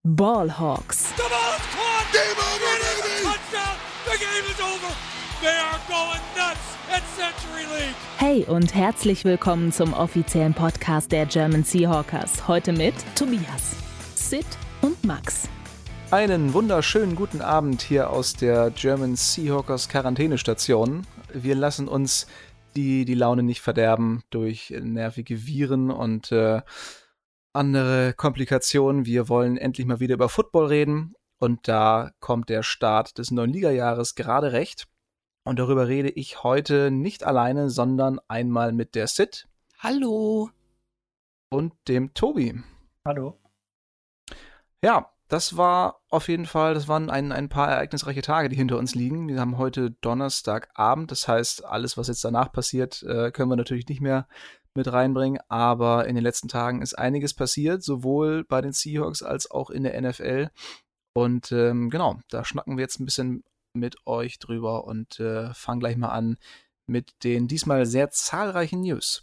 Ballhawks. The ball is caught. Game over, baby. Touchdown. The game is over. They are going nuts at Century League. Hey und herzlich willkommen zum offiziellen Podcast der German Seahawkers. Heute mit Tobias, Sid und Max. Einen wunderschönen guten Abend hier aus der German Seahawkers Quarantänestation. Wir lassen uns die Laune nicht verderben durch nervige Viren und andere Komplikationen. Wir wollen endlich mal wieder über Football reden und da kommt der Start des neuen Ligajahres gerade recht. Und darüber rede ich heute nicht alleine, sondern einmal mit der Sid. Hallo. Und dem Tobi. Hallo. Ja, das war auf jeden Fall, das waren ein paar ereignisreiche Tage, die hinter uns liegen. Wir haben heute Donnerstagabend, das heißt, alles, was jetzt danach passiert, können wir natürlich nicht mehr mit reinbringen, aber in den letzten Tagen ist einiges passiert, sowohl bei den Seahawks als auch in der NFL. Und genau, da schnacken wir jetzt ein bisschen mit euch drüber und fangen gleich mal an mit den diesmal sehr zahlreichen News.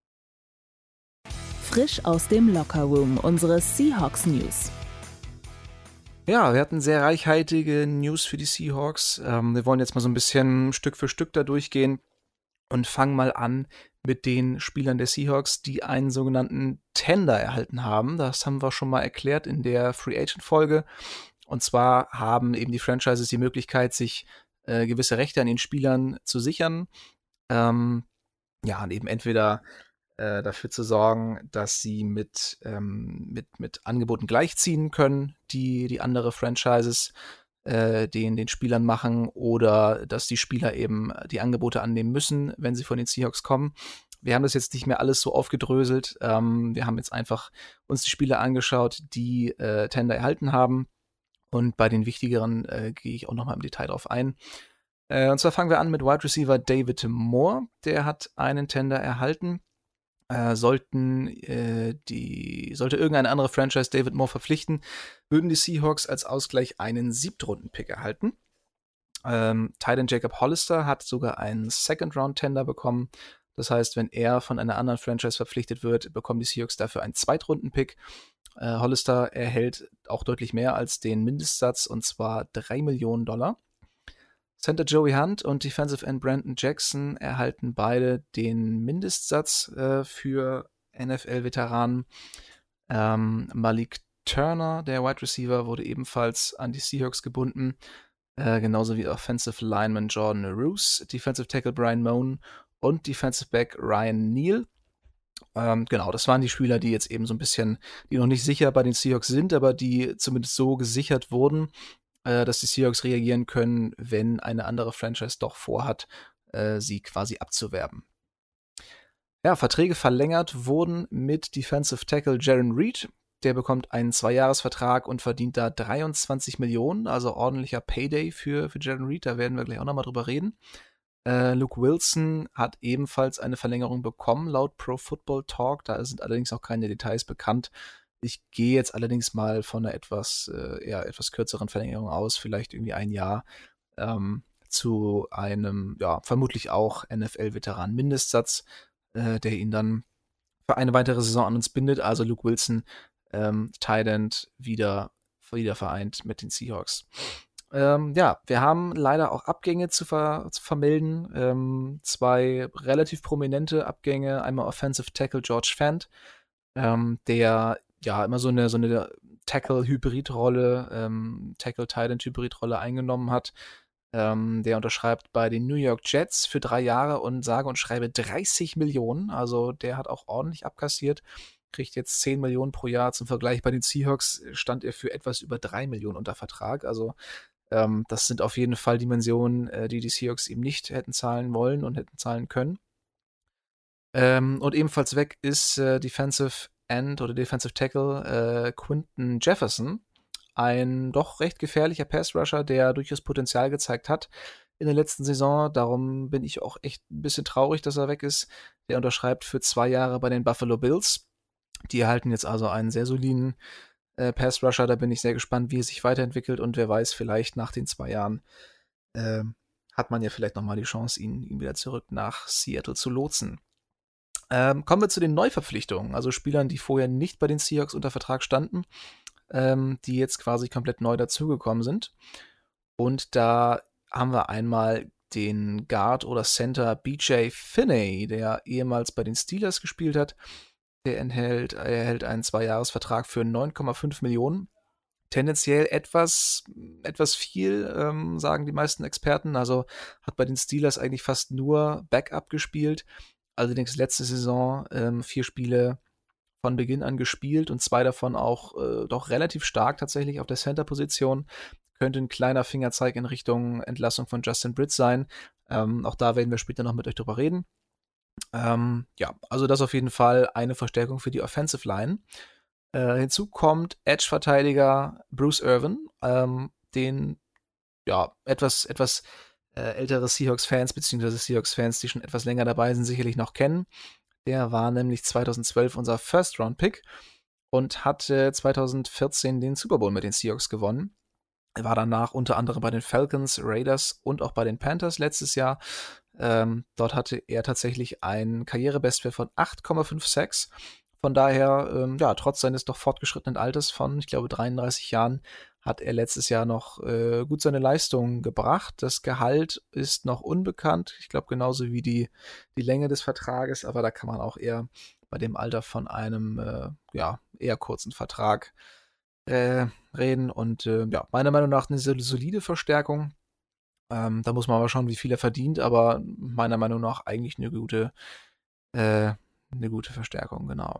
Frisch aus dem Lockerroom, unsere Seahawks News. Ja, wir hatten sehr reichhaltige News für die Seahawks. Wir wollen jetzt mal so ein bisschen Stück für Stück da durchgehen und fangen mal an mit den Spielern der Seahawks, die einen sogenannten Tender erhalten haben. Das haben wir schon mal erklärt in der Free Agent Folge. Und zwar haben eben die Franchises die Möglichkeit, sich gewisse Rechte an den Spielern zu sichern. Und eben entweder dafür zu sorgen, dass sie mit Angeboten gleichziehen können, die andere Franchises den Spielern machen, oder dass die Spieler eben die Angebote annehmen müssen, wenn sie von den Seahawks kommen. Wir haben das jetzt nicht mehr alles so aufgedröselt. Wir haben jetzt einfach uns die Spieler angeschaut, die Tender erhalten haben. Und bei den wichtigeren gehe ich auch nochmal im Detail drauf ein. Und zwar fangen wir an mit Wide Receiver David Moore. Der hat einen Tender erhalten. Sollte irgendeine andere Franchise David Moore verpflichten, würden die Seahawks als Ausgleich einen 7-Runden-Pick erhalten. Tight End Jacob Hollister hat sogar einen Second-Round-Tender bekommen. Das heißt, wenn er von einer anderen Franchise verpflichtet wird, bekommen die Seahawks dafür einen Zweitrunden-Pick. Hollister erhält auch deutlich mehr als den Mindestsatz, und zwar $3 Millionen. Center Joey Hunt und Defensive End Brandon Jackson erhalten beide den Mindestsatz für NFL-Veteranen. Malik Turner, der Wide Receiver, wurde ebenfalls an die Seahawks gebunden. Genauso wie Offensive Lineman Jordan Roos, Defensive Tackle Brian Moan und Defensive Back Ryan Neal. Genau, das waren die Spieler, die jetzt eben so ein bisschen, die noch nicht sicher bei den Seahawks sind, aber die zumindest so gesichert wurden, dass die Seahawks reagieren können, wenn eine andere Franchise doch vorhat, sie quasi abzuwerben. Ja, Verträge verlängert wurden mit Defensive Tackle Jarran Reed. Der bekommt einen 2-Jahres-Vertrag und verdient da 23 Millionen, also ordentlicher Payday für Jarran Reed. Da werden wir gleich auch nochmal drüber reden. Luke Wilson hat ebenfalls eine Verlängerung bekommen, laut Pro Football Talk. Da sind allerdings auch keine Details bekannt. Ich gehe jetzt allerdings mal von einer etwas kürzeren Verlängerung aus, vielleicht irgendwie ein Jahr, zu einem, vermutlich auch NFL-Veteran-Mindestsatz, der ihn dann für eine weitere Saison an uns bindet. Also Luke Wilson, Tight End, wieder vereint mit den Seahawks. Wir haben leider auch Abgänge zu vermelden. 2 relativ prominente Abgänge. Einmal Offensive Tackle George Fant, der immer so eine Tackle-Hybrid-Rolle, Tackle-Tight-End-Hybrid-Rolle eingenommen hat. Der unterschreibt bei den New York Jets für 3 Jahre und sage und schreibe 30 Millionen. Also der hat auch ordentlich abkassiert, kriegt jetzt 10 Millionen pro Jahr. Zum Vergleich bei den Seahawks stand er für etwas über 3 Millionen unter Vertrag. Also das sind auf jeden Fall Dimensionen, die Seahawks ihm nicht hätten zahlen wollen und hätten zahlen können. Und ebenfalls weg ist Defensive End oder Defensive Tackle Quinton Jefferson, ein doch recht gefährlicher Pass-Rusher, der durchaus Potenzial gezeigt hat in der letzten Saison. Darum bin ich auch echt ein bisschen traurig, dass er weg ist. Der unterschreibt für 2 Jahre bei den Buffalo Bills. Die erhalten jetzt also einen sehr soliden Pass-Rusher. Da bin ich sehr gespannt, wie er sich weiterentwickelt, und wer weiß, vielleicht nach den 2 Jahren hat man ja vielleicht nochmal die Chance, ihn wieder zurück nach Seattle zu lotsen. Kommen wir zu den Neuverpflichtungen, also Spielern, die vorher nicht bei den Seahawks unter Vertrag standen. die jetzt quasi komplett neu dazugekommen sind. Und da haben wir einmal den Guard oder Center BJ Finney, der ehemals bei den Steelers gespielt hat. Der erhält einen 2-Jahres-Vertrag für 9,5 Millionen. Tendenziell etwas viel, sagen die meisten Experten. Also hat bei den Steelers eigentlich fast nur Backup gespielt. Allerdings letzte Saison 4 Spiele von Beginn an gespielt und 2 davon auch doch relativ stark tatsächlich auf der Center-Position. Könnte ein kleiner Fingerzeig in Richtung Entlassung von Justin Britt sein. Auch da werden wir später noch mit euch drüber reden. Also das auf jeden Fall eine Verstärkung für die Offensive Line. Hinzu kommt Edge-Verteidiger Bruce Irvin, den etwas ältere Seahawks-Fans, beziehungsweise Seahawks-Fans, die schon etwas länger dabei sind, sicherlich noch kennen. Der war nämlich 2012 unser First-Round-Pick und hat 2014 den Super Bowl mit den Seahawks gewonnen. Er war danach unter anderem bei den Falcons, Raiders und auch bei den Panthers letztes Jahr. Dort hatte er tatsächlich einen Karrierebestwert von 8,5 Sacks. Von daher, trotz seines doch fortgeschrittenen Alters von, ich glaube, 33 Jahren, hat er letztes Jahr noch gut seine Leistung gebracht. Das Gehalt ist noch unbekannt. Ich glaube, genauso wie die Länge des Vertrages, aber da kann man auch eher bei dem Alter von einem eher kurzen Vertrag reden. Und meiner Meinung nach eine solide Verstärkung. Da muss man aber schauen, wie viel er verdient, aber meiner Meinung nach eigentlich eine gute Verstärkung, genau.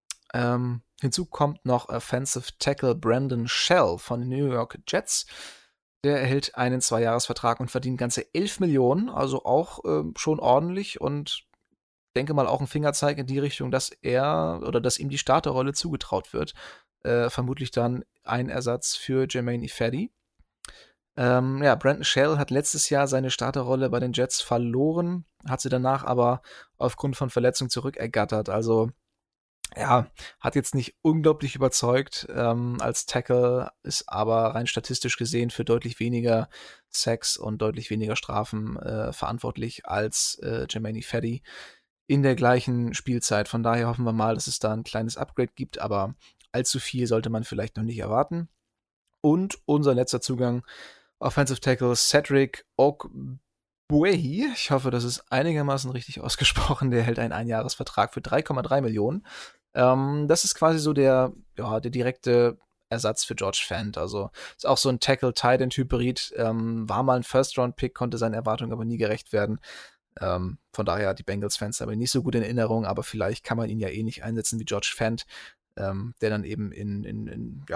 Hinzu kommt noch Offensive Tackle Brandon Shell von den New York Jets. Der erhält einen 2-Jahres-Vertrag und verdient ganze 11 Millionen, also auch schon ordentlich und denke mal auch ein Fingerzeig in die Richtung, dass ihm die Starterrolle zugetraut wird. Vermutlich dann ein Ersatz für Jermaine Ifedi. Brandon Shell hat letztes Jahr seine Starterrolle bei den Jets verloren, hat sie danach aber aufgrund von Verletzung zurückergattert. Also hat jetzt nicht unglaublich überzeugt als Tackle, ist aber rein statistisch gesehen für deutlich weniger Sacks und deutlich weniger Strafen verantwortlich als Jermaine Ifedi in der gleichen Spielzeit. Von daher hoffen wir mal, dass es da ein kleines Upgrade gibt, aber allzu viel sollte man vielleicht noch nicht erwarten. Und unser letzter Zugang, Offensive Tackle Cedric Ogbuehi, ich hoffe, das ist einigermaßen richtig ausgesprochen, der hält einen 1-Jahres-Vertrag für 3,3 Millionen. Das ist quasi so der direkte Ersatz für George Fant. Also ist auch so ein Tackle-Tight-End-Hybrid. War mal ein First-Round-Pick, konnte seinen Erwartungen aber nie gerecht werden. Von daher die Bengals-Fans aber nicht so gut in Erinnerung, aber vielleicht kann man ihn ja nicht einsetzen wie George Fant, der dann eben in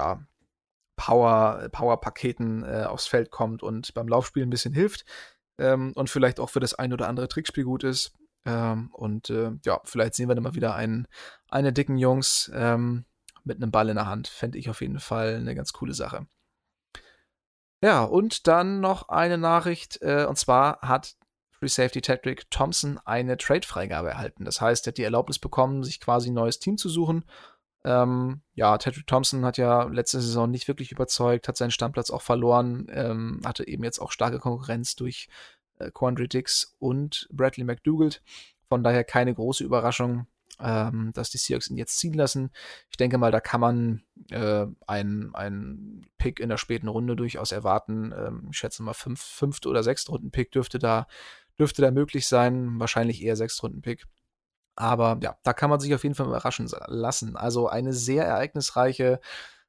Power-Paketen aufs Feld kommt und beim Laufspiel ein bisschen hilft und vielleicht auch für das ein oder andere Trickspiel gut ist. Vielleicht sehen wir dann mal wieder eine dicken Jungs mit einem Ball in der Hand. Fände ich auf jeden Fall eine ganz coole Sache. Ja, und dann noch eine Nachricht, und zwar hat Free Safety Tedrick Thompson eine Trade-Freigabe erhalten. Das heißt, er hat die Erlaubnis bekommen, sich quasi ein neues Team zu suchen. Tedrick Thompson hat ja letzte Saison nicht wirklich überzeugt, hat seinen Stammplatz auch verloren, hatte eben jetzt auch starke Konkurrenz durch Quandre Diggs und Bradley McDougald. Von daher keine große Überraschung, dass die Seahawks ihn jetzt ziehen lassen. Ich denke mal, da kann man einen Pick in der späten Runde durchaus erwarten. Ich schätze mal 5. oder 6. Runden-Pick dürfte da möglich sein. Wahrscheinlich eher 6. Runden-Pick. Aber ja, da kann man sich auf jeden Fall überraschen lassen. Also ein sehr ereignisreiches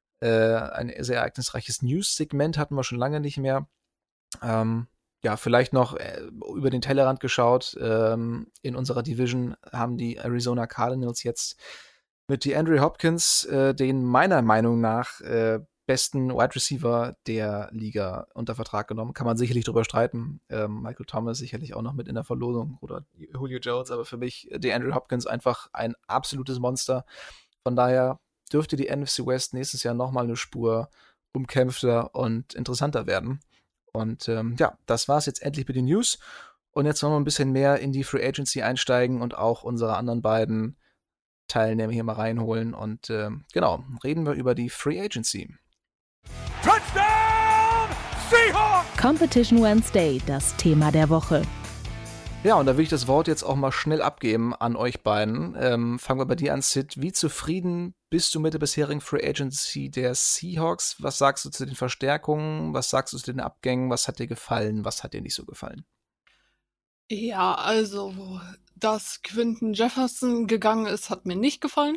News-Segment hatten wir schon lange nicht mehr. Vielleicht noch über den Tellerrand geschaut. In unserer Division haben die Arizona Cardinals jetzt mit DeAndre Hopkins den meiner Meinung nach besten Wide Receiver der Liga unter Vertrag genommen. Kann man sicherlich drüber streiten. Michael Thomas sicherlich auch noch mit in der Verlosung oder Julio Jones, aber für mich DeAndre Hopkins einfach ein absolutes Monster. Von daher dürfte die NFC West nächstes Jahr nochmal eine Spur umkämpfter und interessanter werden. Und das war's jetzt endlich mit den News. Und jetzt wollen wir ein bisschen mehr in die Free Agency einsteigen und auch unsere anderen beiden Teilnehmer hier mal reinholen. Und reden wir über die Free Agency. Touchdown Seahawks! Competition Wednesday, das Thema der Woche. Ja, und da will ich das Wort jetzt auch mal schnell abgeben an euch beiden. Fangen wir bei dir an, Sid. Wie zufrieden bist du mit der bisherigen Free Agency der Seahawks? Was sagst du zu den Verstärkungen? Was sagst du zu den Abgängen? Was hat dir gefallen? Was hat dir nicht so gefallen? Ja, also, dass Quinton Jefferson gegangen ist, hat mir nicht gefallen.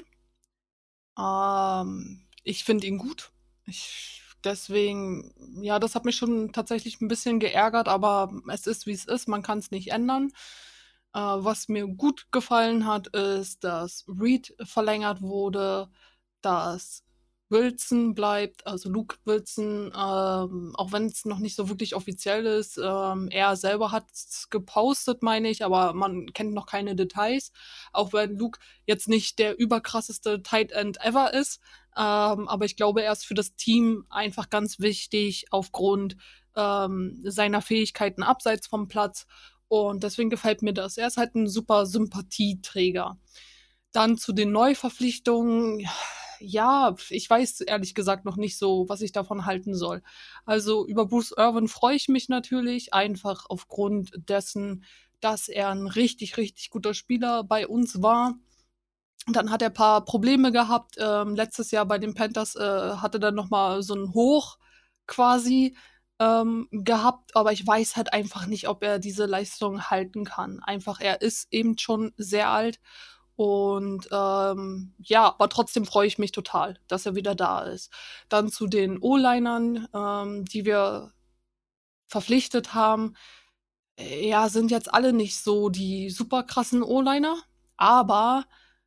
Ich finde ihn gut. Deswegen, ja, das hat mich schon tatsächlich ein bisschen geärgert, aber es ist, wie es ist. Man kann es nicht ändern. Was mir gut gefallen hat, ist, dass Reed verlängert wurde, dass Wilson bleibt, also Luke Wilson, auch wenn es noch nicht so wirklich offiziell ist. Er selber hat es gepostet, meine ich, aber man kennt noch keine Details. Auch wenn Luke jetzt nicht der überkrasseste Tight End ever ist. Aber ich glaube, er ist für das Team einfach ganz wichtig aufgrund seiner Fähigkeiten abseits vom Platz. Und deswegen gefällt mir das. Er ist halt ein super Sympathieträger. Dann zu den Neuverpflichtungen. Ja, ich weiß ehrlich gesagt noch nicht so, was ich davon halten soll. Also über Bruce Irvin freue ich mich natürlich, einfach aufgrund dessen, dass er ein richtig, richtig guter Spieler bei uns war. Dann hat er ein paar Probleme gehabt. Letztes Jahr bei den Panthers hatte er noch mal so ein Hoch quasi gehabt, aber ich weiß halt einfach nicht, ob er diese Leistung halten kann. Einfach, er ist eben schon sehr alt und ja, aber trotzdem freue ich mich total, dass er wieder da ist. Dann zu den O-Linern, die wir verpflichtet haben. Ja, sind jetzt alle nicht so die super krassen O-Liner, aber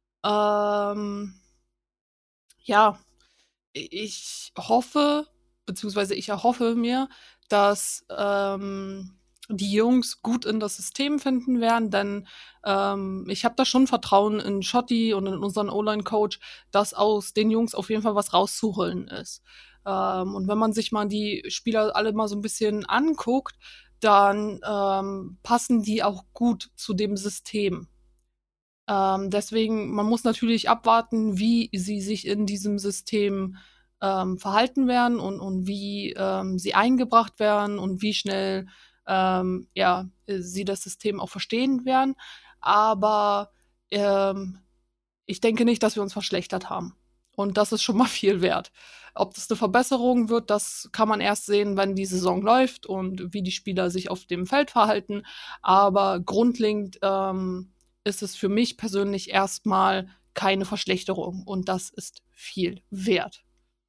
ja, ich hoffe, beziehungsweise ich erhoffe mir, dass die Jungs gut in das System finden werden, denn ich habe da schon Vertrauen in Schotti und in unseren O-Line-Coach, dass aus den Jungs auf jeden Fall was rauszuholen ist. Und wenn man sich mal die Spieler alle mal so ein bisschen anguckt, dann passen die auch gut zu dem System. Deswegen, man muss natürlich abwarten, wie sie sich in diesem System verhalten werden und wie sie eingebracht werden und wie schnell ja, sie das System auch verstehen werden. Aber ich denke nicht, dass wir uns verschlechtert haben. Und das ist schon mal viel wert. Ob das eine Verbesserung wird, das kann man erst sehen, wenn die Saison läuft und wie die Spieler sich auf dem Feld verhalten. Aber grundlegend ist es für mich persönlich erstmal keine Verschlechterung. Und das ist viel wert.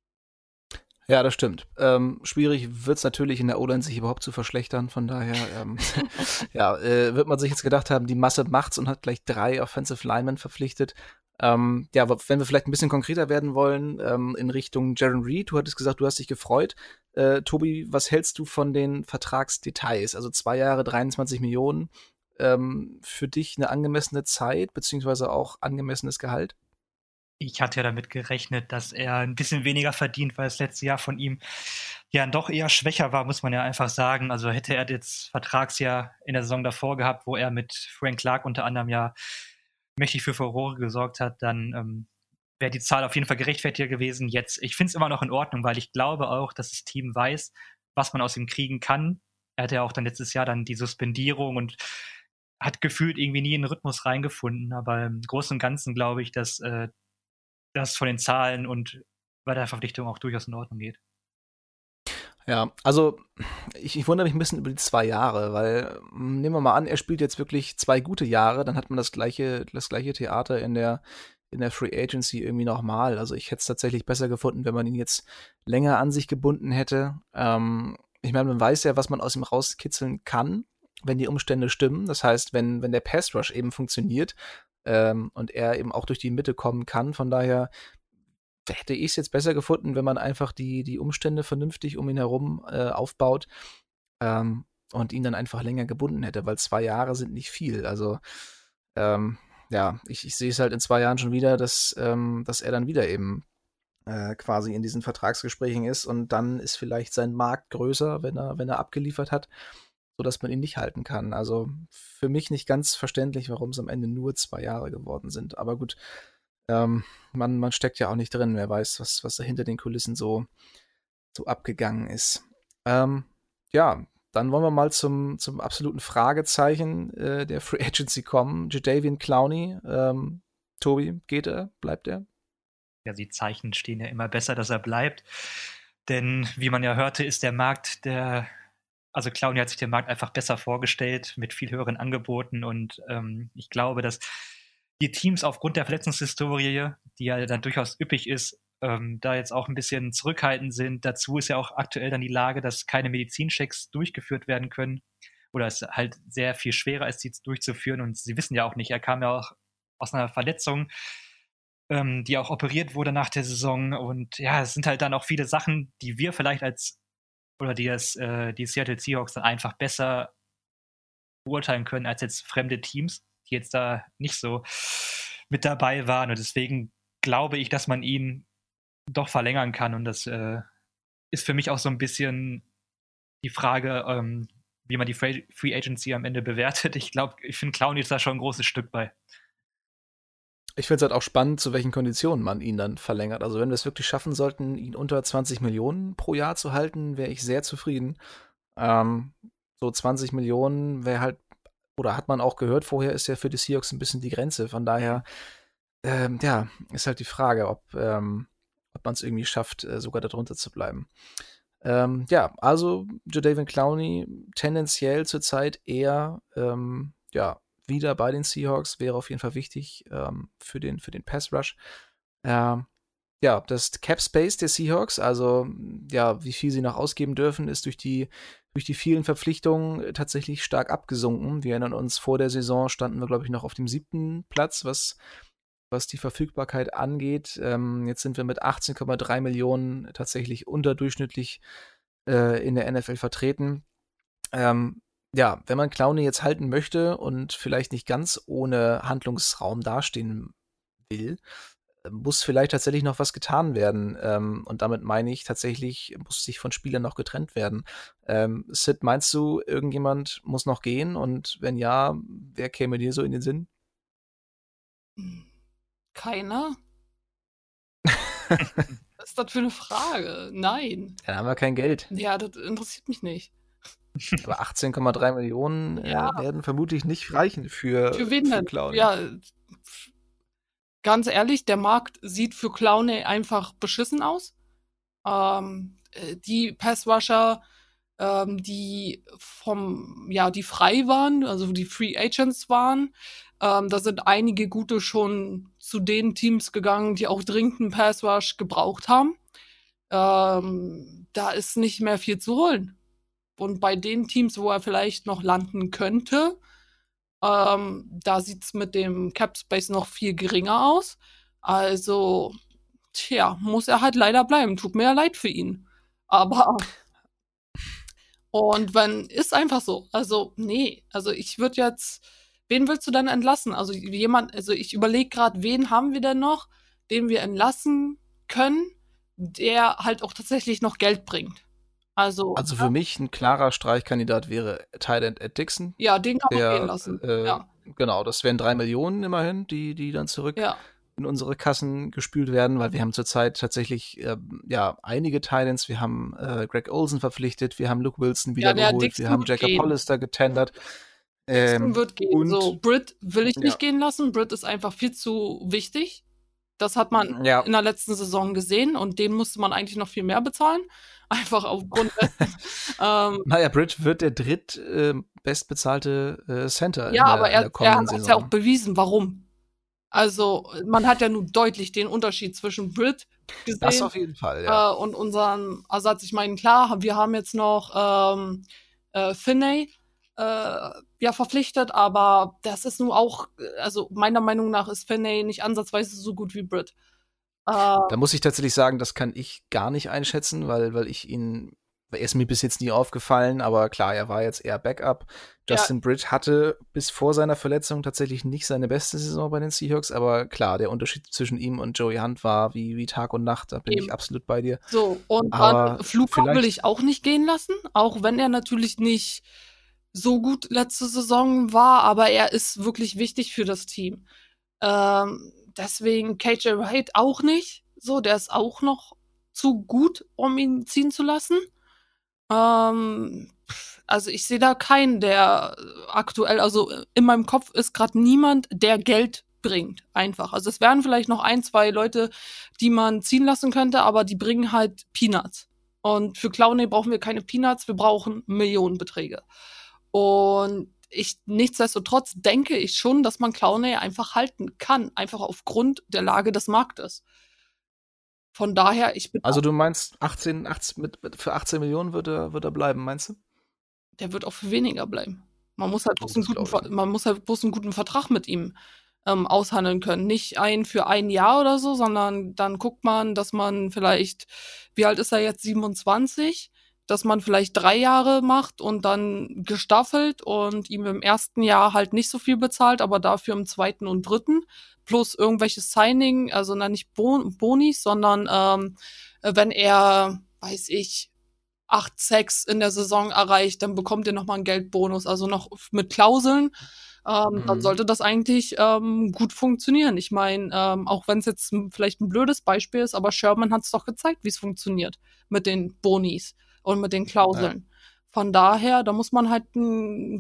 Ja, das stimmt. Schwierig wird's natürlich in der O-Line, sich überhaupt zu verschlechtern. Von daher ja, wird man sich jetzt gedacht haben, die Masse macht's und hat gleich 3 Offensive Linemen verpflichtet. Ja, wenn wir vielleicht ein bisschen konkreter werden wollen, in Richtung Jaron Reed, du hattest gesagt, du hast dich gefreut. Tobi, was hältst du von den Vertragsdetails? Also 2 Jahre, 23 Millionen. Für dich eine angemessene Zeit, beziehungsweise auch angemessenes Gehalt? Ich hatte ja damit gerechnet, dass er ein bisschen weniger verdient, weil das letzte Jahr von ihm ja doch eher schwächer war, muss man ja einfach sagen. Also hätte er das Vertragsjahr in der Saison davor gehabt, wo er mit Frank Clark unter anderem ja mächtig für Furore gesorgt hat, dann wäre die Zahl auf jeden Fall gerechtfertiger gewesen. Jetzt, ich finde es immer noch in Ordnung, weil ich glaube auch, dass das Team weiß, was man aus ihm kriegen kann. Er hatte ja auch dann letztes Jahr dann die Suspendierung und hat gefühlt irgendwie nie in den Rhythmus reingefunden. Aber im Großen und Ganzen glaube ich, dass das von den Zahlen und bei der Verpflichtung auch durchaus in Ordnung geht. Ja, also ich wundere mich ein bisschen über die 2 Jahre, weil nehmen wir mal an, er spielt jetzt wirklich 2 gute Jahre, dann hat man das gleiche Theater in der Free Agency irgendwie nochmal. Also ich hätte es tatsächlich besser gefunden, wenn man ihn jetzt länger an sich gebunden hätte. Ich meine, man weiß ja, was man aus ihm rauskitzeln kann, wenn die Umstände stimmen. Das heißt, wenn der Pass Rush eben funktioniert, und er eben auch durch die Mitte kommen kann. Von daher hätte ich es jetzt besser gefunden, wenn man einfach die Umstände vernünftig um ihn herum aufbaut und ihn dann einfach länger gebunden hätte, weil 2 Jahre sind nicht viel. Also ja, ich sehe es halt in 2 Jahren schon wieder, dass er dann wieder eben quasi in diesen Vertragsgesprächen ist und dann ist vielleicht sein Markt größer, wenn er abgeliefert hat, sodass man ihn nicht halten kann. Also für mich nicht ganz verständlich, warum es am Ende nur 2 Jahre geworden sind. Aber gut, man steckt ja auch nicht drin. Wer weiß, was da hinter den Kulissen so abgegangen ist. Ja, dann wollen wir mal zum absoluten Fragezeichen der Free Agency kommen. Jadeveon Clowney. Tobi, geht er? Bleibt er? die Zeichen stehen ja immer besser, dass er bleibt. Denn wie man ja hörte, ist der Markt, also Clowney hat sich den Markt einfach besser vorgestellt mit viel höheren Angeboten und ich glaube, dass die Teams aufgrund der Verletzungshistorie, die ja dann durchaus üppig ist, da jetzt auch ein bisschen zurückhaltend sind. Dazu ist ja auch aktuell dann die Lage, dass keine Medizinchecks durchgeführt werden können oder es halt sehr viel schwerer ist, die durchzuführen und sie wissen ja auch nicht, er kam ja auch aus einer Verletzung, die auch operiert wurde nach der Saison und ja, es sind halt dann auch viele Sachen, die wir vielleicht die Seattle Seahawks dann einfach besser beurteilen können als jetzt fremde Teams, die jetzt da nicht so mit dabei waren und deswegen glaube ich, dass man ihn doch verlängern kann und das ist für mich auch so ein bisschen die Frage, wie man die Free Agency am Ende bewertet. Ich finde Clowney ist da schon ein großes Stück bei. Ich finde es halt auch spannend, zu welchen Konditionen man ihn dann verlängert. Also wenn wir es wirklich schaffen sollten, ihn unter 20 Millionen pro Jahr zu halten, wäre ich sehr zufrieden. So 20 Millionen wäre halt, oder hat man auch gehört, vorher ist ja für die Seahawks ein bisschen die Grenze. Von daher, ist halt die Frage, ob man es irgendwie schafft, sogar darunter zu bleiben. Also Jadeveon Clowney tendenziell zurzeit eher, wieder bei den Seahawks, wäre auf jeden Fall wichtig für den Pass Rush. Das Cap Space der Seahawks, also wie viel sie noch ausgeben dürfen, ist durch die vielen Verpflichtungen tatsächlich stark abgesunken. Wir erinnern uns, vor der Saison standen wir, glaube ich, noch auf dem 7. Platz, was die Verfügbarkeit angeht. Jetzt sind wir mit 18,3 Millionen tatsächlich unterdurchschnittlich in der NFL vertreten. Wenn man Clowney jetzt halten möchte und vielleicht nicht ganz ohne Handlungsraum dastehen will, muss vielleicht tatsächlich noch was getan werden. Und damit meine ich tatsächlich, muss sich von Spielern noch getrennt werden. Sid, meinst du, irgendjemand muss noch gehen? Und wenn ja, wer käme dir so in den Sinn? Keiner? Was ist das für eine Frage? Nein. Dann haben wir kein Geld. Ja, das interessiert mich nicht. Aber 18,3 Millionen werden vermutlich nicht reichen für wen denn? Clowney. Ja, ganz ehrlich, der Markt sieht für Clowney einfach beschissen aus. Die Passrusher, die frei waren, also die Free Agents waren, da sind einige gute schon zu den Teams gegangen, die auch dringend einen Passrush gebraucht haben. Da ist nicht mehr viel zu holen. Und bei den Teams, wo er vielleicht noch landen könnte, da sieht's mit dem Cap Space noch viel geringer aus. Also, muss er halt leider bleiben. Tut mir ja leid für ihn. Aber und ist einfach so. Also, nee. Also, ich würde jetzt, wen willst du denn entlassen? Also, ich überlege gerade, wen haben wir denn noch, den wir entlassen können, der halt auch tatsächlich noch Geld bringt. Also für mich ein klarer Streichkandidat wäre Tight End Ed Dixon. Ja, den kann man gehen lassen. Genau, das wären 3 Millionen immerhin, die dann zurück in unsere Kassen gespült werden, weil wir haben zurzeit tatsächlich einige Tight Ends. Wir haben Greg Olsen verpflichtet, wir haben Luke Wilson wieder geholt, wir haben Jacob Hollister getendert. Dixon wird gehen. So, Britt will ich nicht gehen lassen. Britt ist einfach viel zu wichtig. Das hat man in der letzten Saison gesehen und den musste man eigentlich noch viel mehr bezahlen. Einfach aufgrund dessen. Britt wird der bestbezahlte Center aber in der kommenden Saison. Er hat ja auch bewiesen, warum. Also, man hat ja nun deutlich den Unterschied zwischen Britt gesehen. Das auf jeden Fall, und unseren Ersatz. Ich meine, klar, wir haben jetzt noch Finney verpflichtet, aber das ist nun auch, also meiner Meinung nach ist Finney nicht ansatzweise so gut wie Britt. Da muss ich tatsächlich sagen, das kann ich gar nicht einschätzen, weil er ist mir bis jetzt nie aufgefallen, aber klar, er war jetzt eher Backup. Justin Britt hatte bis vor seiner Verletzung tatsächlich nicht seine beste Saison bei den Seahawks, aber klar, der Unterschied zwischen ihm und Joey Hunt war wie Tag und Nacht, da bin ich absolut bei dir. So, und dann Flughafen will ich auch nicht gehen lassen, auch wenn er natürlich nicht so gut letzte Saison war, aber er ist wirklich wichtig für das Team. Deswegen KJ Wright auch nicht. So, der ist auch noch zu gut, um ihn ziehen zu lassen. Also ich sehe da keinen, der aktuell, also in meinem Kopf ist gerade niemand, der Geld bringt, einfach. Also es wären vielleicht noch 1, 2 Leute, die man ziehen lassen könnte, aber die bringen halt Peanuts. Und für Clowney brauchen wir keine Peanuts, wir brauchen Millionenbeträge. Und nichtsdestotrotz denke ich schon, dass man Clowney einfach halten kann, einfach aufgrund der Lage des Marktes. Von daher, ich bin Also du meinst, für 18 Millionen wird er bleiben, meinst du? der wird auch für weniger bleiben. Man muss halt Oh, bloß das glaub ich einen guten Vertrag mit ihm aushandeln können. Nicht einen für 1 Jahr oder so, sondern dann guckt man, dass man vielleicht, wie alt ist er jetzt, 27, dass man vielleicht 3 Jahre macht und dann gestaffelt und ihm im ersten Jahr halt nicht so viel bezahlt, aber dafür im zweiten und dritten plus irgendwelches Signing, also nicht Bonis, sondern wenn er, weiß ich, 8 Sacks in der Saison erreicht, dann bekommt ihr nochmal einen Geldbonus, also noch mit Klauseln. Dann sollte das eigentlich gut funktionieren. Ich meine, auch wenn es jetzt vielleicht ein blödes Beispiel ist, aber Sherman hat es doch gezeigt, wie es funktioniert mit den Bonis und mit den Klauseln. Ja. Von daher, da muss man halt ein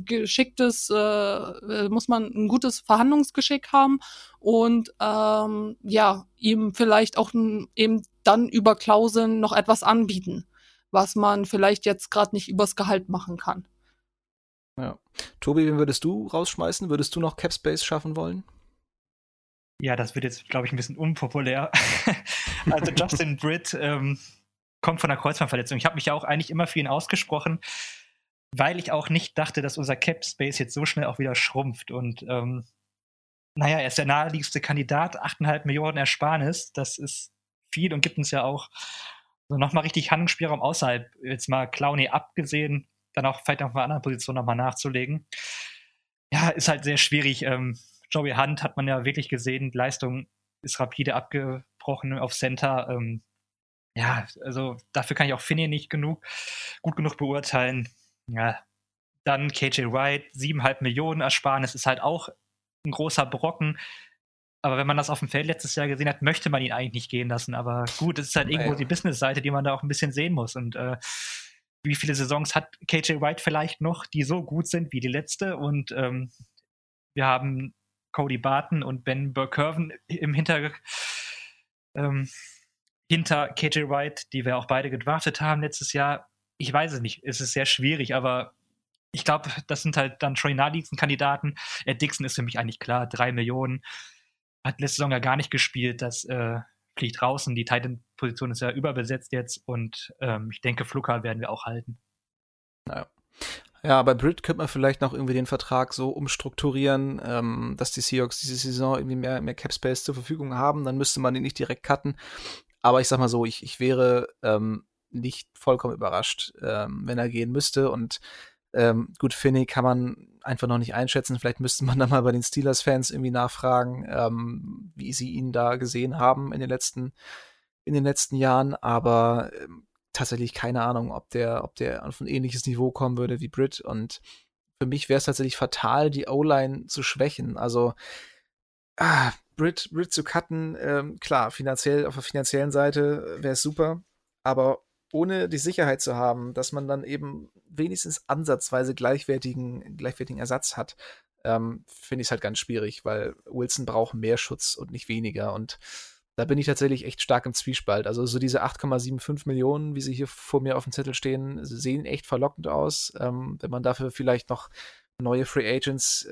gutes Verhandlungsgeschick haben und ihm vielleicht auch eben dann über Klauseln noch etwas anbieten, was man vielleicht jetzt gerade nicht übers Gehalt machen kann. Ja. Tobi, wen würdest du rausschmeißen? Würdest du noch Cap Space schaffen wollen? Ja, das wird jetzt, glaube ich, ein bisschen unpopulär. Also Justin Britt kommt von einer Kreuzbandverletzung. Ich habe mich ja auch eigentlich immer für ihn ausgesprochen, weil ich auch nicht dachte, dass unser Cap Space jetzt so schnell auch wieder schrumpft. Und er ist der naheliegendste Kandidat, 8,5 Millionen Ersparnis. Das ist viel und gibt uns ja auch so nochmal richtig Handlungsspielraum außerhalb, jetzt mal Clowney abgesehen, dann auch vielleicht auf einer anderen Position nochmal nachzulegen. Ja, ist halt sehr schwierig. Joey Hunt hat man ja wirklich gesehen, die Leistung ist rapide abgebrochen auf Center. Also dafür kann ich auch Finney nicht gut genug beurteilen. Ja, dann KJ Wright, 7,5 Millionen Ersparnis ist halt auch ein großer Brocken. Aber wenn man das auf dem Feld letztes Jahr gesehen hat, möchte man ihn eigentlich nicht gehen lassen. Aber gut, es ist halt irgendwo die Business-Seite, die man da auch ein bisschen sehen muss. Und wie viele Saisons hat KJ Wright vielleicht noch, die so gut sind wie die letzte? Und wir haben Cody Barton und Ben Burke-Kirven hinter KJ Wright, die wir auch beide gedraftet haben letztes Jahr. Ich weiß es nicht, es ist sehr schwierig, aber ich glaube, das sind halt dann schon die naheliegendsten Kandidaten. Ed Dixon ist für mich eigentlich klar, 3 Millionen. Hat letzte Saison ja gar nicht gespielt, das fliegt raus und die Tight-End-Position ist ja überbesetzt jetzt und ich denke, Fluker werden wir auch halten. Naja. Ja, bei Britt könnte man vielleicht noch irgendwie den Vertrag so umstrukturieren, dass die Seahawks diese Saison irgendwie mehr Cap-Space zur Verfügung haben, dann müsste man ihn nicht direkt cutten. Aber ich sag mal so, ich wäre nicht vollkommen überrascht, wenn er gehen müsste und gut, Finney kann man einfach noch nicht einschätzen. Vielleicht müsste man da mal bei den Steelers-Fans irgendwie nachfragen, wie sie ihn da gesehen haben in den letzten Jahren. Aber tatsächlich keine Ahnung, ob der auf ein ähnliches Niveau kommen würde wie Britt. Und für mich wäre es tatsächlich fatal, die O-Line zu schwächen. Also Britt zu cutten, klar, auf der finanziellen Seite wäre es super. Aber ohne die Sicherheit zu haben, dass man dann eben wenigstens ansatzweise gleichwertigen Ersatz hat, finde ich es halt ganz schwierig, weil Wilson braucht mehr Schutz und nicht weniger. Und da bin ich tatsächlich echt stark im Zwiespalt. Also so diese 8,75 Millionen, wie sie hier vor mir auf dem Zettel stehen, sehen echt verlockend aus. Wenn man dafür vielleicht noch neue Free Agents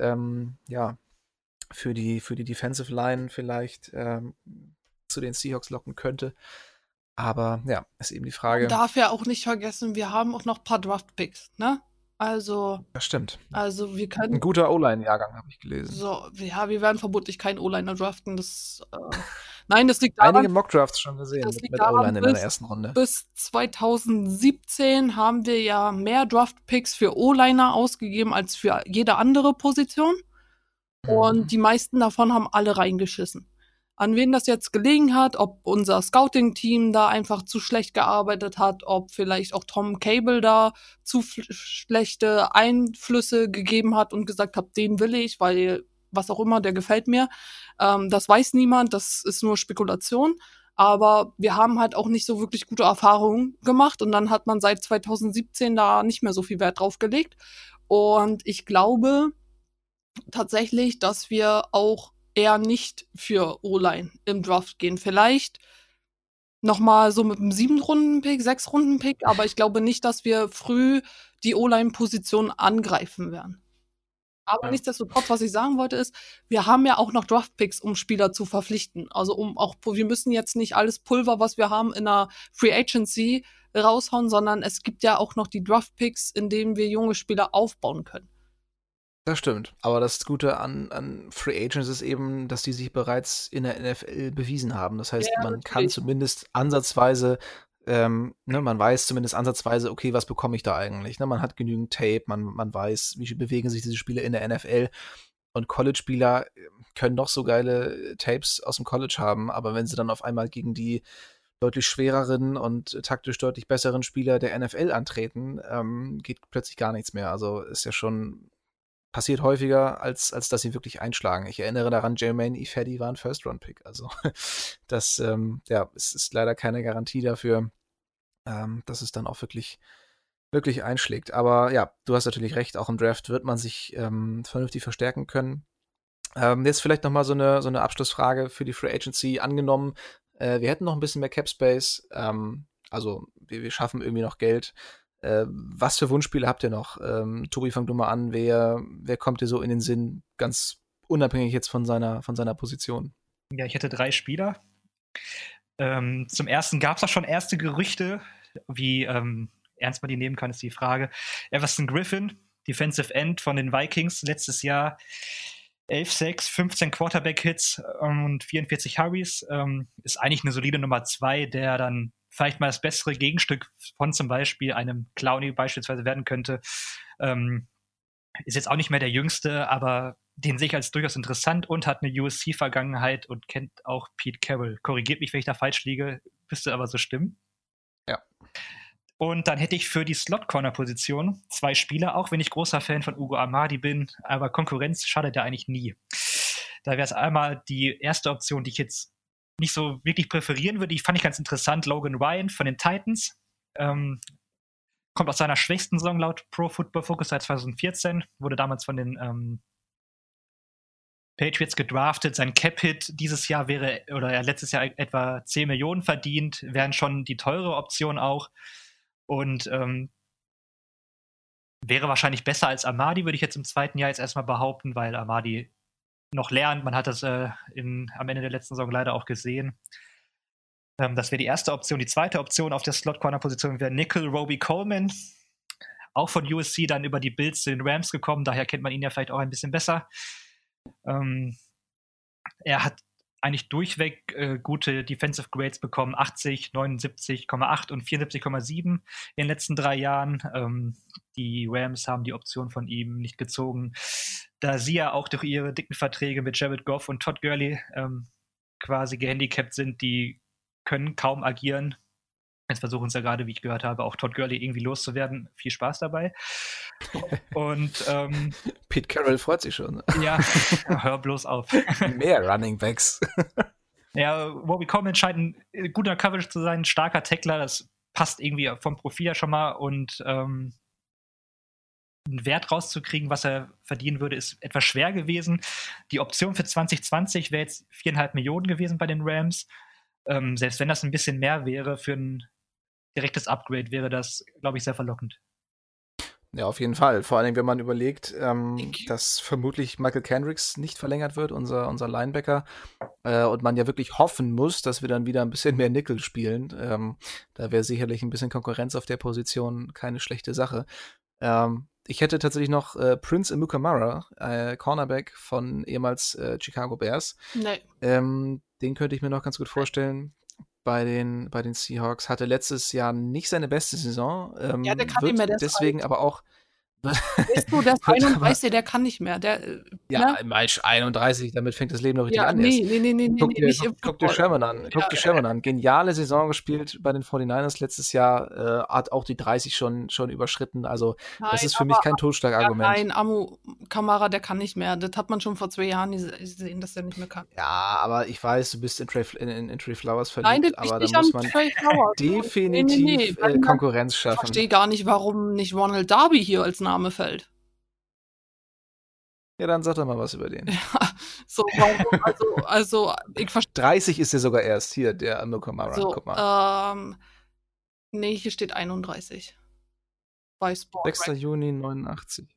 für die Defensive Line vielleicht zu den Seahawks locken könnte. Aber ja, ist eben die Frage. Man darf ja auch nicht vergessen, wir haben auch noch ein paar Draft-Picks, ne? Also. Das stimmt. Also wir können. Ein guter O-Line-Jahrgang, habe ich gelesen. So, ja, wir werden vermutlich keinen O-Liner draften. Nein, das liegt daran. Einige Mock-Drafts schon gesehen mit O-Line in der ersten Runde. Bis 2017 haben wir ja mehr Draft-Picks für O-Liner ausgegeben als für jede andere Position. Und die meisten davon haben alle reingeschissen. An wen das jetzt gelegen hat, ob unser Scouting-Team da einfach zu schlecht gearbeitet hat, ob vielleicht auch Tom Cable da zu schlechte Einflüsse gegeben hat und gesagt hat, den will ich, weil was auch immer, der gefällt mir. Das weiß niemand, das ist nur Spekulation. Aber wir haben halt auch nicht so wirklich gute Erfahrungen gemacht und dann hat man seit 2017 da nicht mehr so viel Wert drauf gelegt. Und ich glaube tatsächlich, dass wir auch eher nicht für O-Line im Draft gehen. Vielleicht nochmal so mit einem 7-Runden-Pick, 6-Runden-Pick, aber ich glaube nicht, dass wir früh die O-Line-Position angreifen werden. Aber nichtsdestotrotz, was ich sagen wollte, ist, wir haben ja auch noch Draft-Picks, um Spieler zu verpflichten. Also wir müssen jetzt nicht alles Pulver, was wir haben, in einer Free Agency raushauen, sondern es gibt ja auch noch die Draft-Picks, in denen wir junge Spieler aufbauen können. Das stimmt. Aber das Gute an Free Agents ist eben, dass die sich bereits in der NFL bewiesen haben. Das heißt, man kann zumindest ansatzweise, man weiß zumindest ansatzweise, okay, was bekomme ich da eigentlich? Ne? Man hat genügend Tape, man weiß, wie bewegen sich diese Spieler in der NFL. Und College-Spieler können doch so geile Tapes aus dem College haben, aber wenn sie dann auf einmal gegen die deutlich schwereren und taktisch deutlich besseren Spieler der NFL antreten, geht plötzlich gar nichts mehr. Also ist ja schon passiert häufiger, als dass sie wirklich einschlagen. Ich erinnere daran, Jermaine Ifedi war ein First-Round-Pick. Also das es ist leider keine Garantie dafür, dass es dann auch wirklich einschlägt. Aber ja, du hast natürlich recht, auch im Draft wird man sich vernünftig verstärken können. Jetzt vielleicht nochmal so eine Abschlussfrage für die Free Agency. Angenommen, wir hätten noch ein bisschen mehr Cap Space, also wir schaffen irgendwie noch Geld. Was für Wunschspiele habt ihr noch? Tobi, fang du mal an. Wer kommt dir so in den Sinn, ganz unabhängig jetzt von seiner Position? Ja, ich hätte 3 Spieler. Zum ersten gab es auch schon erste Gerüchte, wie ernst man die nehmen kann, ist die Frage. Everson Griffin, Defensive End von den Vikings, letztes Jahr 11 Sacks, 15 Quarterback-Hits und 44 Hurries. Ist eigentlich eine solide Nummer 2, der dann vielleicht mal das bessere Gegenstück von zum Beispiel einem Clowney beispielsweise werden könnte. Ist jetzt auch nicht mehr der Jüngste, aber den sehe ich als durchaus interessant und hat eine USC-Vergangenheit und kennt auch Pete Carroll. Korrigiert mich, wenn ich da falsch liege, müsste aber so stimmen. Ja. Und dann hätte ich für die Slot-Corner-Position 2 Spieler, auch wenn ich großer Fan von Ugo Amadi bin, aber Konkurrenz schadet ja eigentlich nie. Da wäre es einmal die erste Option, die ich jetzt nicht so wirklich präferieren würde. Die fand ich ganz interessant. Logan Ryan von den Titans. Kommt aus seiner schwächsten Saison laut Pro Football Focus seit 2014. Wurde damals von den Patriots gedraftet. Sein Cap-Hit dieses Jahr letztes Jahr etwa 10 Millionen verdient. Wären schon die teure Option auch. Und wäre wahrscheinlich besser als Amadi, würde ich jetzt im zweiten Jahr jetzt erstmal behaupten, weil Amadi noch lernt. Man hat das am Ende der letzten Saison leider auch gesehen. Das wäre die erste Option. Die zweite Option auf der Slot-Corner-Position wäre Nickel Roby Coleman. Auch von USC dann über die Bills zu den Rams gekommen. Daher kennt man ihn ja vielleicht auch ein bisschen besser. Er hat eigentlich durchweg gute Defensive Grades bekommen. 80, 79,8 und 74,7 in den letzten 3 Jahren. Die Rams haben die Option von ihm nicht gezogen, da sie ja auch durch ihre dicken Verträge mit Jared Goff und Todd Gurley quasi gehandicapt sind. Die können kaum agieren. Jetzt versuchen sie ja gerade, wie ich gehört habe, auch Todd Gurley irgendwie loszuwerden. Viel Spaß dabei. Und Pete Carroll freut sich schon. Ja, hör bloß auf. Mehr Running Backs. Ja, Roby Coleman scheint ein guter Coverage zu sein, ein starker Tackler. Das passt irgendwie vom Profil ja schon mal. Und einen Wert rauszukriegen, was er verdienen würde, ist etwas schwer gewesen. Die Option für 2020 wäre jetzt 4,5 Millionen gewesen bei den Rams. Selbst wenn das ein bisschen mehr wäre für ein direktes Upgrade, wäre das, glaube ich, sehr verlockend. Ja, auf jeden Fall. Vor allem, wenn man überlegt, dass vermutlich Michael Kendricks nicht verlängert wird, unser Linebacker, und man ja wirklich hoffen muss, dass wir dann wieder ein bisschen mehr Nickel spielen. Da wäre sicherlich ein bisschen Konkurrenz auf der Position keine schlechte Sache. Ich hätte tatsächlich noch Prince Amukamara, Cornerback von ehemals Chicago Bears. Nee. Den könnte ich mir noch ganz gut vorstellen bei den Seahawks. Hatte letztes Jahr nicht seine beste Saison. Ja, der kann nicht mehr, der ist deswegen alt. Aber auch Weißt du, der ist 31, der kann nicht mehr. Ja, im Match 31, damit fängt das Leben noch richtig an. Nee. Guck dir Sherman an. Guck dir Sherman an. Geniale Saison gespielt bei den 49ers letztes Jahr. Hat auch die 30 schon überschritten. Also, das ist für mich kein Totschlagargument. Nein, Amu Kamara, der kann nicht mehr. Das hat man schon vor 2 Jahren gesehen, dass der nicht mehr kann. Ja, aber ich weiß, du bist in Trey Flowers verliebt. Nein, das aber liegt da nicht muss an man Trey Flowers. definitiv Konkurrenz Ich schaffen. verstehe gar nicht, warum nicht Ronald Darby hier als Name fällt. Ja, dann sag doch mal was über den. Ja, So, warum, also ich verstehe. 30 ist ja sogar erst hier, der Amilcar Moran. So, Guck mal. nee, hier steht 31. Bei Sport. 6. Juni 89.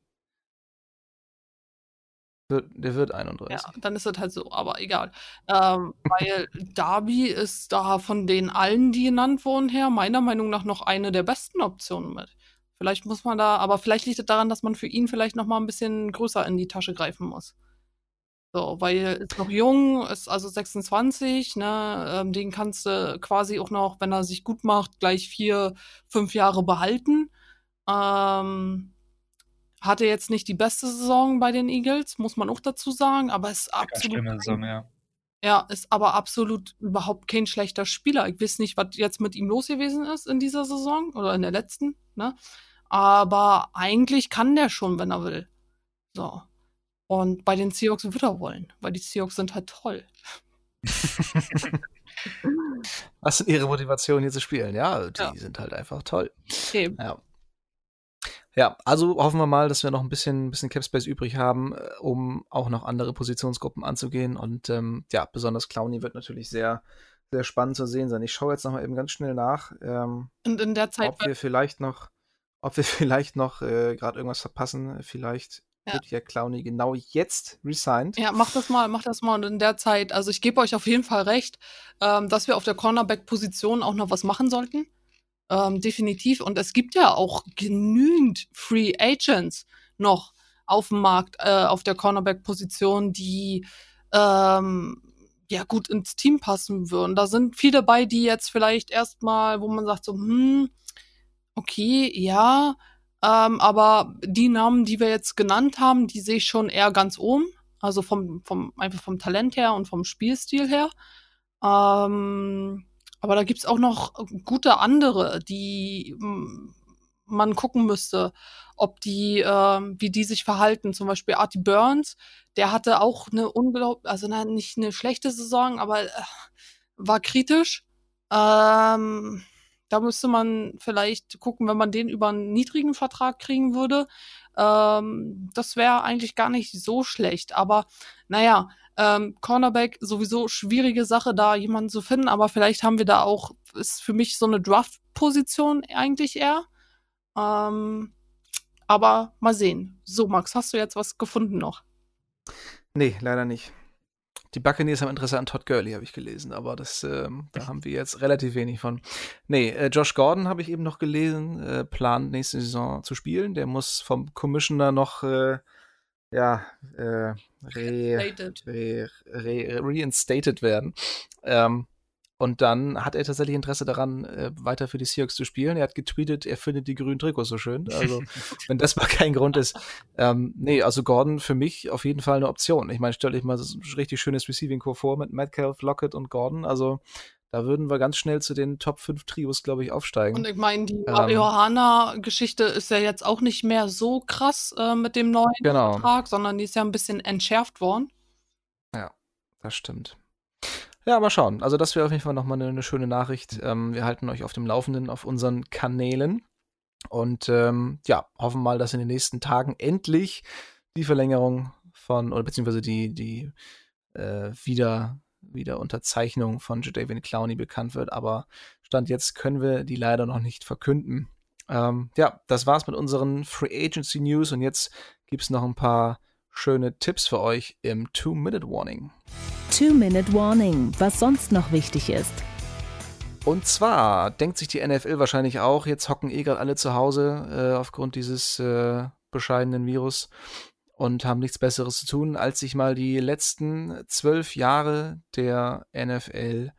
Der wird 31. Ja, dann ist das halt so, aber egal. Weil Darby ist da von den allen, die genannt wurden, her, meiner Meinung nach noch eine der besten Optionen mit. Vielleicht muss man aber vielleicht liegt es daran, dass man für ihn vielleicht noch mal ein bisschen größer in die Tasche greifen muss. So, weil er ist noch jung, ist also 26, ne, den kannst du quasi auch noch, wenn er sich gut macht, gleich 4, 5 Jahre behalten. Hatte jetzt nicht die beste Saison bei den Eagles, muss man auch dazu sagen, aber ist absolut. Schlimme Saison, ja. Ja, ist aber absolut überhaupt kein schlechter Spieler. Ich weiß nicht, was jetzt mit ihm los gewesen ist in dieser Saison oder in der letzten, ne? Aber eigentlich kann der schon, wenn er will. So. Und bei den Seahawks wird er wollen, weil die Seahawks sind halt toll. Was sind ihre Motivationen, hier zu spielen? Ja, die sind halt einfach toll. Eben. Ja, also hoffen wir mal, dass wir noch ein bisschen Capspace übrig haben, um auch noch andere Positionsgruppen anzugehen. Und besonders Clowney wird natürlich sehr, sehr spannend zu sehen sein. Ich schaue jetzt noch mal eben ganz schnell nach, Und in der Zeit ob wir vielleicht noch gerade irgendwas verpassen. Vielleicht wird ja Clowney genau jetzt resigned. Ja, mach das mal. Und in der Zeit, also ich gebe euch auf jeden Fall recht, dass wir auf der Cornerback-Position auch noch was machen sollten. Definitiv. Und es gibt ja auch genügend Free Agents noch auf dem Markt, auf der Cornerback-Position, die gut ins Team passen würden. Da sind viele dabei, die jetzt vielleicht erstmal, wo man sagt so, okay, ja, aber die Namen, die wir jetzt genannt haben, die sehe ich schon eher ganz oben. Also einfach vom Talent her und vom Spielstil her. Aber da gibt's auch noch gute andere, die man gucken müsste, ob die, wie die sich verhalten. Zum Beispiel Artie Burns, der hatte auch eine nicht eine schlechte Saison, aber war kritisch. Da müsste man vielleicht gucken, wenn man den über einen niedrigen Vertrag kriegen würde. Das wäre eigentlich gar nicht so schlecht. Aber naja, Cornerback sowieso schwierige Sache, da jemanden zu finden, aber vielleicht haben wir da auch, ist für mich so eine Draft-Position eigentlich eher. Aber mal sehen. So, Max, hast du jetzt was gefunden noch? Nee, leider nicht. Die Buccaneers haben Interesse an Todd Gurley, habe ich gelesen, aber da haben wir jetzt relativ wenig von. Nee, Josh Gordon habe ich eben noch gelesen, plant nächste Saison zu spielen. Der muss vom Commissioner noch reinstated werden. Und dann hat er tatsächlich Interesse daran, weiter für die Seahawks zu spielen. Er hat getweetet, er findet die grünen Trikots so schön. Also, wenn das mal kein Grund ist. Also Gordon für mich auf jeden Fall eine Option. Ich meine, stell dich mal so ein richtig schönes Receiving-Core vor mit Metcalf, Lockett und Gordon. Also, da würden wir ganz schnell zu den Top 5 Trios, glaube ich, aufsteigen. Und ich meine, die Johanna-Geschichte ist ja jetzt auch nicht mehr so krass mit dem neuen Vertrag, sondern die ist ja ein bisschen entschärft worden. Ja, das stimmt. Ja, mal schauen. Also das wäre auf jeden Fall nochmal eine schöne Nachricht. Wir halten euch auf dem Laufenden auf unseren Kanälen und hoffen mal, dass in den nächsten Tagen endlich die Verlängerung beziehungsweise die Wiederunterzeichnung von Jadeveon Clowney bekannt wird, aber Stand jetzt können wir die leider noch nicht verkünden. Das war's mit unseren Free Agency News und jetzt gibt's noch ein paar schöne Tipps für euch im 2-Minute Warning. 2-Minute Warning, was sonst noch wichtig ist. Und zwar denkt sich die NFL wahrscheinlich auch, jetzt hocken gerade alle zu Hause aufgrund dieses bescheidenen Virus und haben nichts Besseres zu tun, als sich mal die letzten 12 Jahre der NFL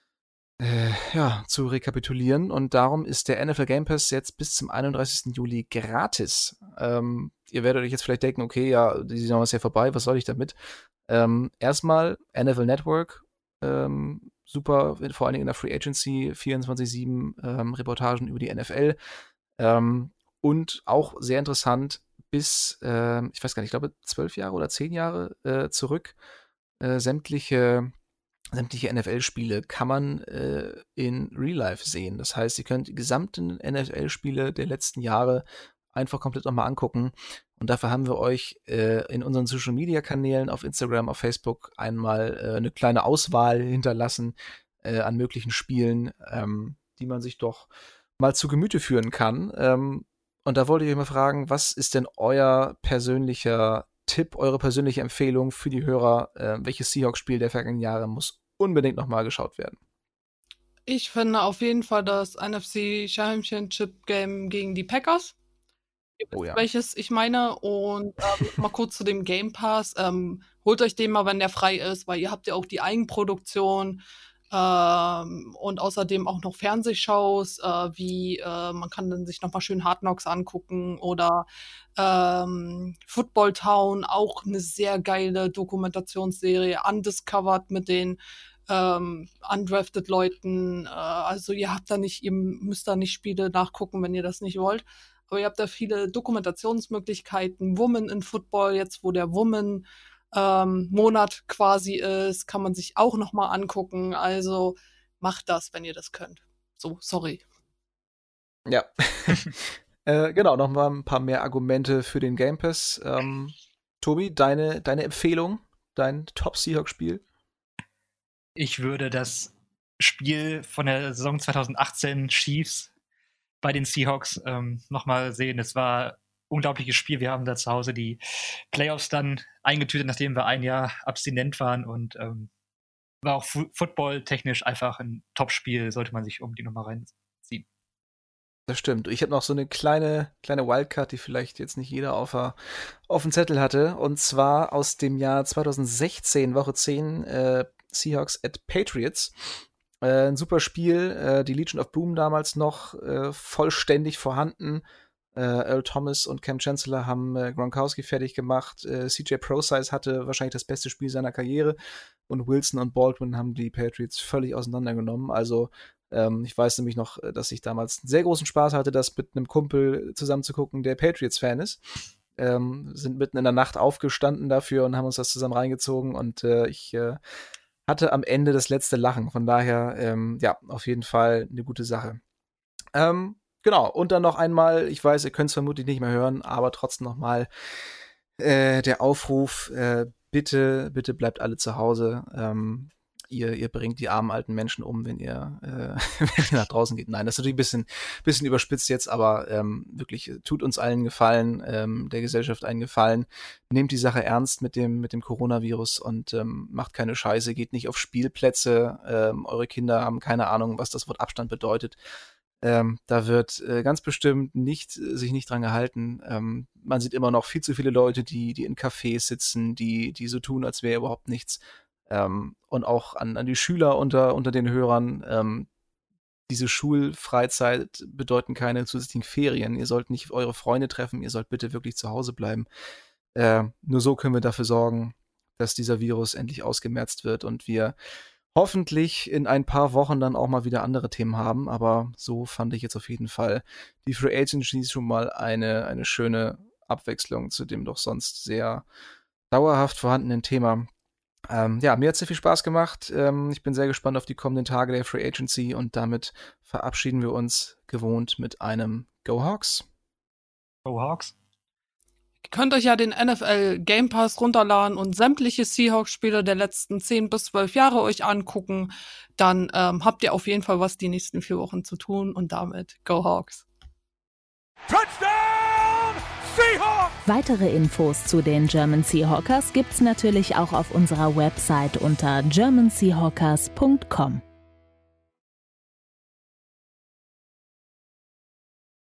zu rekapitulieren. Und darum ist der NFL Game Pass jetzt bis zum 31. Juli gratis. Ihr werdet euch jetzt vielleicht denken, okay, ja, die Saison ist ja vorbei, was soll ich damit? Erstmal NFL Network, super, vor allen Dingen in der Free Agency, 24/7 Reportagen über die NFL. Und auch sehr interessant, bis, ich weiß gar nicht, ich glaube 12 Jahre oder 10 Jahre zurück, sämtliche NFL-Spiele kann man in Real Life sehen. Das heißt, ihr könnt die gesamten NFL-Spiele der letzten Jahre einfach komplett nochmal angucken. Und dafür haben wir euch in unseren Social-Media-Kanälen auf Instagram, auf Facebook einmal eine kleine Auswahl hinterlassen an möglichen Spielen, die man sich doch mal zu Gemüte führen kann. Und da wollte ich euch mal fragen, was ist denn euer persönlicher Tipp, eure persönliche Empfehlung für die Hörer? Welches Seahawks-Spiel der vergangenen Jahre muss unbedingt nochmal geschaut werden? Ich finde auf jeden Fall das NFC Championship Game gegen die Packers. Ihr wisst, welches ich meine. Und mal kurz zu dem Game Pass. Holt euch den mal, wenn der frei ist, weil ihr habt ja auch die Eigenproduktion und außerdem auch noch Fernsehshows, wie man kann dann sich nochmal schön Hard Knocks angucken oder Football Town, auch eine sehr geile Dokumentationsserie, Undiscovered mit den undrafted Leuten. Also ihr müsst da nicht Spiele nachgucken, wenn ihr das nicht wollt. Aber ihr habt da viele Dokumentationsmöglichkeiten. Woman in Football, jetzt wo der Woman Monat quasi ist, kann man sich auch noch mal angucken. Also macht das, wenn ihr das könnt. So, sorry. Ja. Genau, noch mal ein paar mehr Argumente für den Game Pass. Tobi, deine Empfehlung, dein Top-Seahawks-Spiel? Ich würde das Spiel von der Saison 2018 Chiefs bei den Seahawks nochmal sehen. Es war ein unglaubliches Spiel. Wir haben da zu Hause die Playoffs dann eingetütet, nachdem wir ein Jahr abstinent waren, und war auch footballtechnisch einfach ein Top-Spiel, sollte man sich um die Nummer reinziehen. Das stimmt. Ich habe noch so eine kleine Wildcard, die vielleicht jetzt nicht jeder auf dem Zettel hatte, und zwar aus dem Jahr 2016, Woche 10, Seahawks at Patriots. Ein super Spiel, die Legion of Boom damals noch vollständig vorhanden. Earl Thomas und Cam Chancellor haben Gronkowski fertig gemacht. CJ Prosise hatte wahrscheinlich das beste Spiel seiner Karriere, und Wilson und Baldwin haben die Patriots völlig auseinandergenommen. Also ich weiß nämlich noch, dass ich damals sehr großen Spaß hatte, das mit einem Kumpel zusammen zu gucken, der Patriots-Fan ist. Sind mitten in der Nacht aufgestanden dafür und haben uns das zusammen reingezogen, und ich hatte am Ende das letzte Lachen. Von daher, ja, auf jeden Fall eine gute Sache. Genau, und dann noch einmal, ich weiß, ihr könnt es vermutlich nicht mehr hören, aber trotzdem nochmal der Aufruf, bitte bleibt alle zu Hause. Ihr bringt die armen alten Menschen um, wenn ihr nach draußen geht. Nein, das ist natürlich ein bisschen überspitzt jetzt, aber wirklich, tut uns allen Gefallen, der Gesellschaft einen Gefallen. Nehmt die Sache ernst mit dem Coronavirus und macht keine Scheiße, geht nicht auf Spielplätze. Eure Kinder haben keine Ahnung, was das Wort Abstand bedeutet. Da wird ganz bestimmt sich nicht dran gehalten. Man sieht immer noch viel zu viele Leute, die in Cafés sitzen, die so tun, als wäre überhaupt nichts. Und auch an die Schüler unter den Hörern, diese Schulfreizeit bedeuten keine zusätzlichen Ferien. Ihr sollt nicht eure Freunde treffen, ihr sollt bitte wirklich zu Hause bleiben. Nur so können wir dafür sorgen, dass dieser Virus endlich ausgemerzt wird und wir hoffentlich in ein paar Wochen dann auch mal wieder andere Themen haben. Aber so fand ich jetzt auf jeden Fall die Free Agency schon mal eine schöne Abwechslung zu dem doch sonst sehr dauerhaft vorhandenen Thema. Ja, mir hat es sehr viel Spaß gemacht. Ich bin sehr gespannt auf die kommenden Tage der Free Agency, und damit verabschieden wir uns gewohnt mit einem Go Hawks. Go Hawks. Ihr könnt euch ja den NFL Game Pass runterladen und sämtliche Seahawks-Spiele der letzten 10 bis 12 Jahre euch angucken. Dann habt ihr auf jeden Fall was die nächsten 4 Wochen zu tun, und damit Go Hawks. Touchdown Seahawks! Weitere Infos zu den German Seahawkers gibt's natürlich auch auf unserer Website unter germanseahawkers.com.